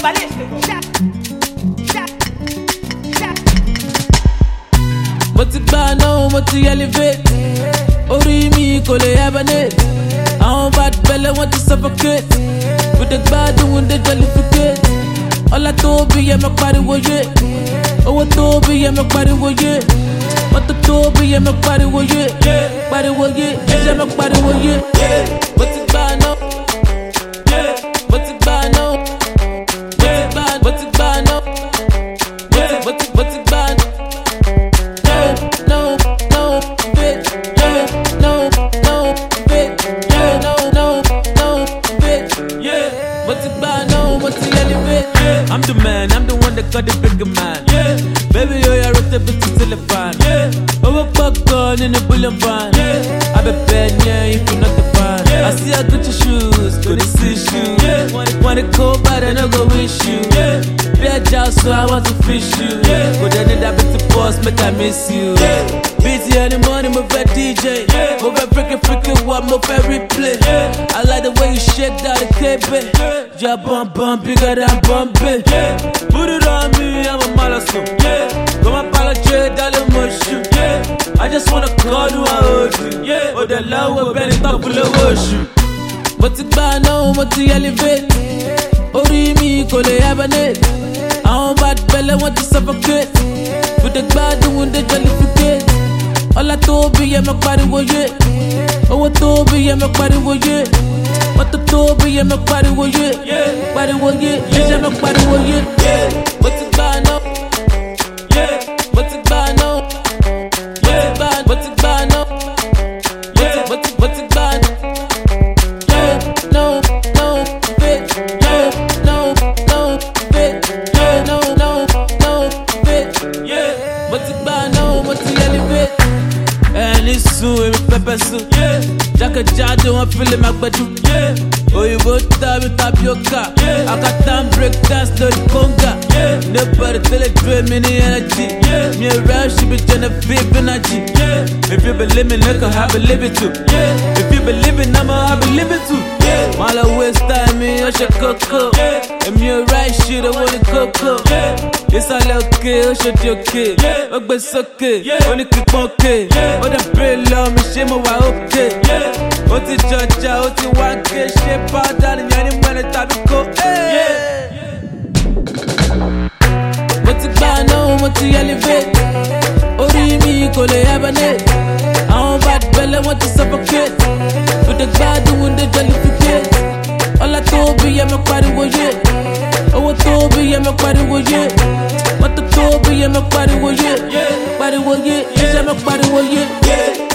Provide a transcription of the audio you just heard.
Mo ti gbà náà, mo ti elevate. Orí mi kò lè hibernate. Àwọn bad belle want to suffocate. With the gbádùn, with the jollificate. Ọlá tóbi yẹ mọ pariwo yé. Owó tóbi yẹ mọ pariwo yé. Mọ́tò tóbi yẹ mọ pariwo yé. Pariwo yé, yẹ mọ pariwo yé. Mo ti gbà náà. Mo ti gbà náà. Mo ti gbà náà. Mo ti gbà náà. No, bitch. No, bitch. No, bitch. Yeah. But it's bad, no, but it's elevate. Yeah. I'm the man, I'm the one that got the bigger man. Yeah. Baby, you're a bit to telephone. Yeah. Overbuck in the bullion van. Yeah. I be bad, yeah, if you're not the fan. Yeah. I see I got your shoes, good to see shoes. Yeah. Want it cold, but I don't go wish you. Yeah. Bad job, so I want to fish you. Yeah. But then that bit to boss, make I miss you. Yeah. Busy in the morning, move a DJ. Yeah. Move a freaking what, move a replay. Yeah. I like the way you shake that cape. Yeah, bum, bigger than Bombay. Yeah. Put it on me, I'm a malasso. Yeah. Come apologize, darling, mushu. Yeah. I just wanna call you, I hold you. Yeah. Oh, the love will bend it up for the worship. But it's bad now, but it's elevate. Orí mi kò lè hibernate. Àwọn bad belle want to suffocate. With the gbádùn, with the jollificate. Ọlá tóbi yẹ mọ pariwo yé. Owó tóbi yẹ mọ pariwo yé. Mọ́tò tóbi yẹ mọ pariwo yé. Pariwo yé, yẹ mọ pariwo yé. Mo ti gbà náà. Mo ti gbà náà. Mo ti gbà náà. Mo ti gbà náà. No, bitch. No, bitch. No, bitch. Mo ti gbà náà, mo ti elevate. Ẹni sùn, èmi pẹpẹ sùn. Jákèjádò wọn fílẹ̀ máa gbẹdú. Òyìnbó tàbí tapioca. Akata ń break dance lórí conga. Nobody tẹ́lẹ̀ dúró mi ní energy. Mi ò rẹ́ ṣì bí Genevieve energy. If you believe me, nigga, I believe it too. If you believe it, I believe it too. Má lọ waste time mi, ó ṣe kókó. Èmi ò rẹ́ ṣì lówó ní kókó. Ìsàlẹ̀ òkè, ó ṣe di òkè. Ó gbé sókè, ó ní kíkpọ́n òkè. Ó dẹ̀ bèrè lọ mi, ṣé mo wà òkè? Ó ti jọjà, ó ti wá ké. Ṣé pàdánù yẹn ní mẹ́rin tàbí kó? Mo ti gbà náà, mo ti elevate. Orí mi kò lè hibernate. Àwọn bad belle want to suffocate. With the gbádùn, with the jollificate. Ọlá tóbi yẹ mọ pariwo yé. Owó tóbi yẹ mọ pariwo yé. Mọ́tò tóbi yẹ mọ pariwo yé. Pariwo yé, yẹ mọ pariwo yé.